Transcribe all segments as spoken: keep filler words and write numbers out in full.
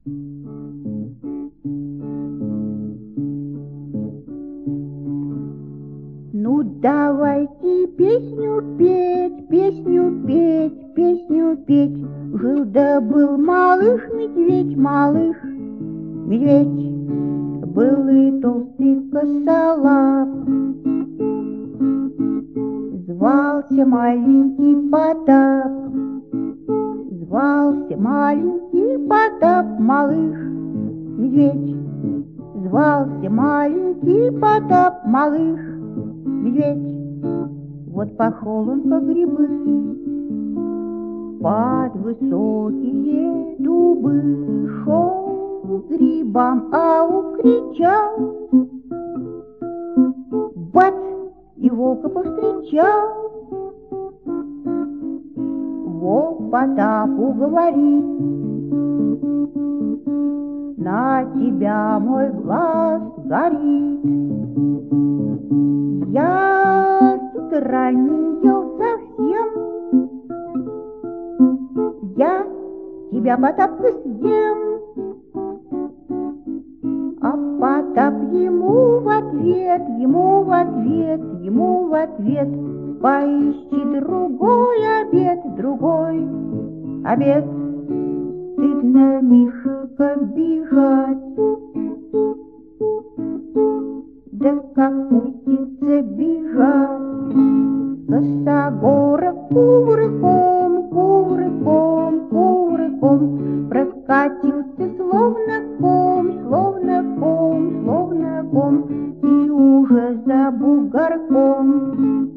Ну давайте песню петь, песню петь, песню петь. Жил да был малых медведь, малых медведь. Был и толстый косолап, звался маленький Потап, звался маленький Потап, малых медведь. Звался маленький Потап, малых медведь. Вот пошел он по грибы, под высокие дубы, шел к грибам, а укричал, бац, и волка повстречал. Волк Потапу говорит: на тебя мой глаз горит. Я с утра не ел совсем, я тебя, Потапка, съем. А Потап ему в ответ, ему в ответ, ему в ответ: поищи другой обед, другой обед. Стыдно, Мишка, бежать, да как пуститься бежать. Косогорок кувырком, кувырком, кувырком прокатился словно ком, словно ком, словно ком, и уже за бугорком,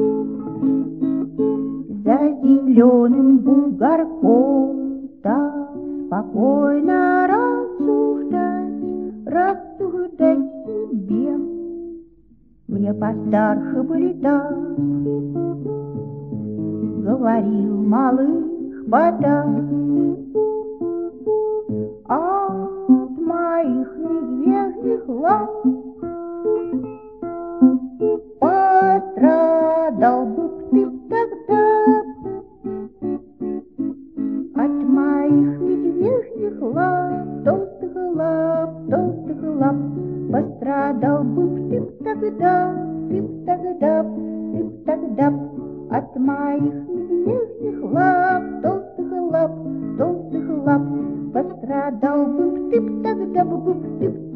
за зеленым бугорком, так спокойно рассуждать, рассуждать себе. Мне постарше были так, говорил малых Потап, от моих медвежьих лап пострадал бы ты тогда, от моих медвежьих лап, толстых лап, толстых лап, пострадал бы ты тогда, ты тогда, ты тогда, от моих медвежьих лап, толстых лап, толстых лап, пострадал бы ты тогда, бы ты